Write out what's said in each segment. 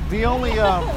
The only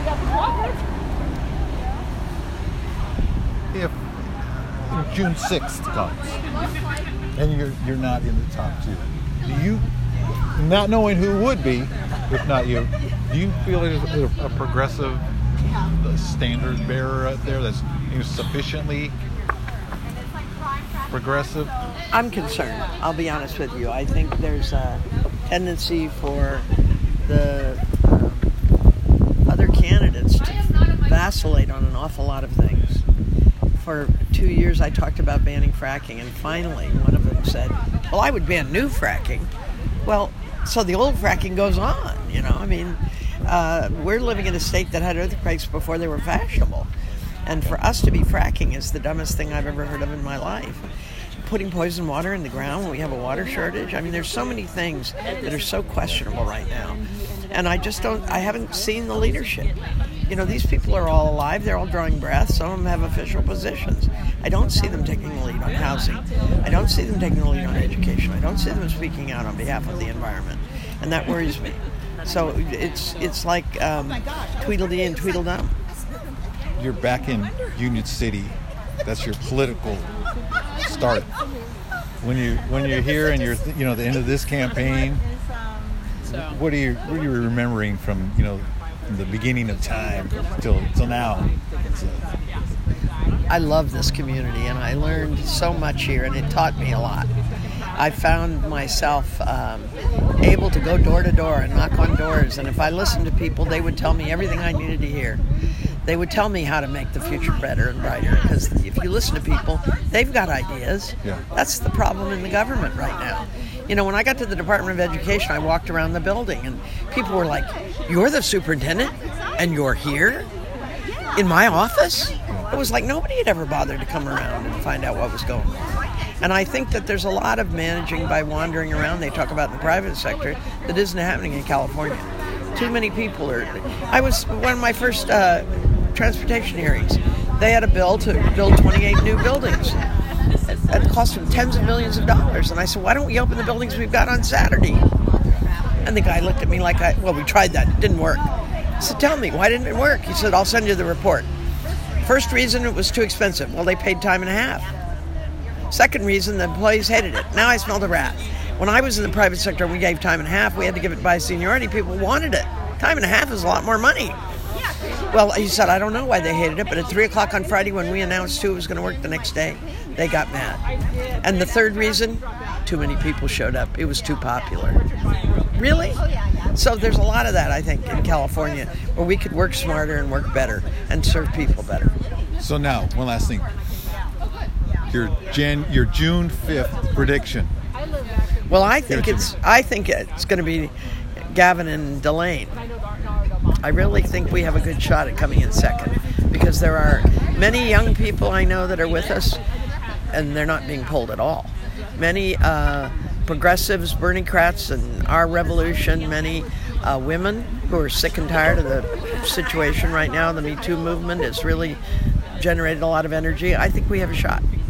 if June 6th comes and you're not in the top two, do you, not knowing who would be, if not you, do you feel there's a progressive standard bearer out there that's sufficiently progressive? I'm concerned. I'll be honest with you. I think there's a tendency for the other candidates to vacillate on an awful lot of things. For 2 years, I talked about banning fracking, and finally, one of them said, well, I would ban new fracking. Well, so the old fracking goes on, I mean, we're living in a state that had earthquakes before they were fashionable. And for us to be fracking is the dumbest thing I've ever heard of in my life. Putting poison water in the ground when we have a water shortage. I mean, there's so many things that are so questionable right now. And I haven't seen the leadership. These people are all alive. They're all drawing breath. Some of them have official positions. I don't see them taking the lead on housing. I don't see them taking the lead on education. I don't see them speaking out on behalf of the environment. And that worries me. So it's like Tweedledee and Tweedledum. You're back in Union City. That's your political start. When you're here and you're the end of this campaign, what are you remembering from from the beginning of time till now? I love this community, and I learned so much here, and it taught me a lot. I found myself able to go door to door and knock on doors, and if I listened to people, they would tell me everything I needed to hear. They would tell me how to make the future better and brighter, because if you listen to people, they've got ideas. Yeah. That's the problem in the government right now. When I got to the Department of Education, I walked around the building, and people were like, you're the superintendent, and you're here in my office? It was like nobody had ever bothered to come around and find out what was going on. And I think that there's a lot of managing by wandering around. They talk about in the private sector that isn't happening in California. Too many people are... I was one of my first transportation hearings. They had a bill to build 28 new buildings. It cost them tens of millions of dollars. And I said, why don't we open the buildings we've got on Saturday? And the guy looked at me like, we tried that. It didn't work. I said, tell me, why didn't it work? He said, I'll send you the report. First reason, it was too expensive. Well, they paid time and a half. Second reason, the employees hated it. Now I smell the rat. When I was in the private sector, we gave time and a half. We had to give it by seniority. People wanted it. Time and a half is a lot more money. Well, he said, I don't know why they hated it, but at 3 o'clock on Friday when we announced it was going to work the next day, they got mad. And the third reason, too many people showed up. It was too popular. Really? So there's a lot of that, I think, in California, where we could work smarter and work better and serve people better. So now, one last thing. Your June 5th prediction. Well, I think it's going to be Gavin and Delane. I really think we have a good shot at coming in second, because there are many young people I know that are with us, and they're not being pulled at all. Many progressives, Bernie-crats, and our revolution, many women who are sick and tired of the situation right now. The Me Too movement has really generated a lot of energy. I think we have a shot.